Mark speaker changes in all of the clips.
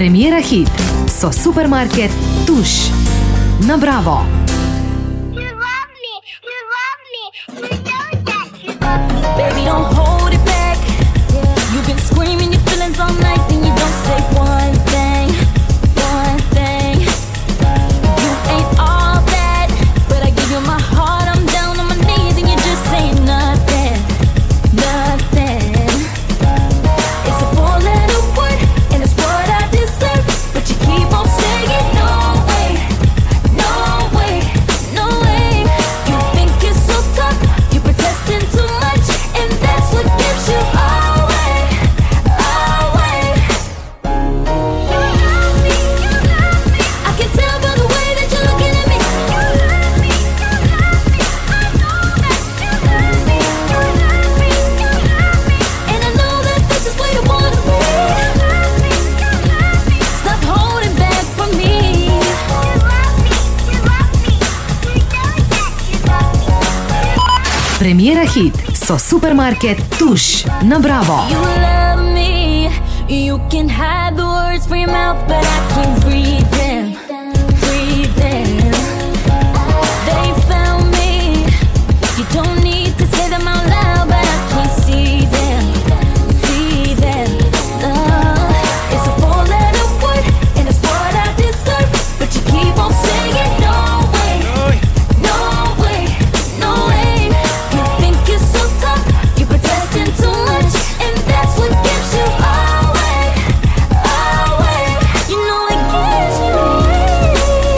Speaker 1: Premiera hit со Супермаркет Туш на Браво.
Speaker 2: Baby, don't hold it back. You've been screaming your feelings all night, then you don't say one thing, one thing. You ain't all that, but I give you my heart. I'm down on my knees and you just say nothing, nothing. It's a four-letter word and it's what I deserve, but you keep on saying no way, no way, no way. You think you're so tough, you're protesting too much, and that's what gives you away, away. You love me, you love me. I can tell by the way that you're looking at me. You love me, you love me. I know that you love me, you love me, you love me. And I know that this is where you wanna be. You love me, you love me. Stop holding back from me. You love me, you love me. You know that you love me.
Speaker 1: Премиера хит со Супермаркет Туш на Браво.
Speaker 2: You love me. You can hide the words from your mouth, but I can read them. Read them. They found me. You don't need to say them out loud, but I can see them. See them. It's a four-letter word, and it's what I deserve. But you keep on saying no way, no way, no way. You think you're so tough, you're protesting too much, and that's what gives you away, away. You know it gives you away.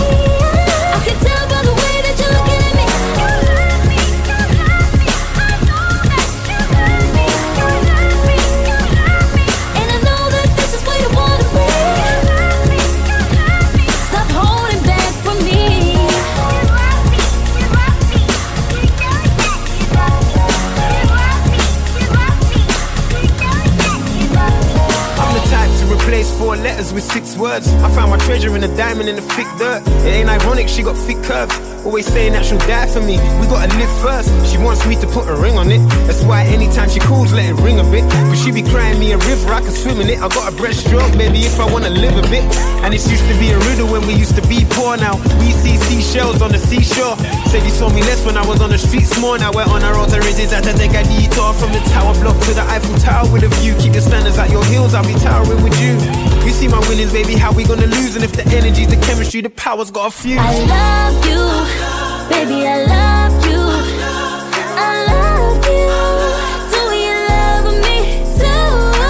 Speaker 2: I can tell by the way that you're looking at me. You love me, you love me. I know that you love me, you love me, you love me. And I know that this is where you wanna be. You love me, you love me. Stop holding back from me. You love me, you love me. You know that you love me. You love me, you love me. You know that you love me.
Speaker 3: I'm the type to replace 4 letters with 6 words. I found my treasure in a diamond in the thick dirt. It ain't ironic, she got thick curves. Always saying that she'll die for me. We gotta live first. She wants me to put a ring on it. That's why anytime she calls, let it ring a bit. But she be crying me a river, I can swim in it. I got a breaststroke, baby, if I wanna live a bit. And it used to be a riddle when we used to be poor. Now we see seashells on the seashore. Said you saw me less when I was on the streets more. Now we're on our road to riches. I had to take a detour from the tower block to the Eiffel Tower with a view. Keep the standards at your heels, I'll be towering with you. You see my winnings, baby, how we gonna lose? And if the energy, the chemistry, the power's got a fuse.
Speaker 2: I love you, baby, I love you. I love you. Do you love me too?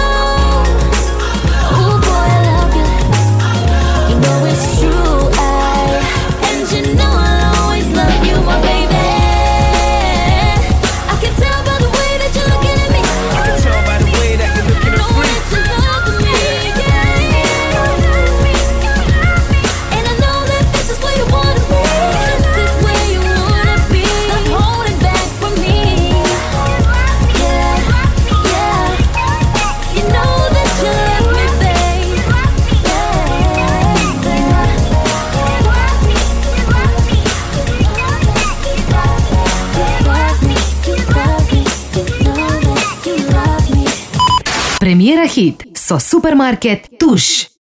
Speaker 2: Oh boy, I love you. You know it's true, and you know I'll always love you, my baby. I can tell by the way that you're looking at me.
Speaker 3: I can tell by the way that you're looking at free.
Speaker 2: You love me, yeah. You love me, you love me. And I know that this is where you wanna be. This is where you wanna be. Stop holding back from me. Yeah, yeah. You know that you love me, babe.
Speaker 1: Премиера хит со Супермаркет Туш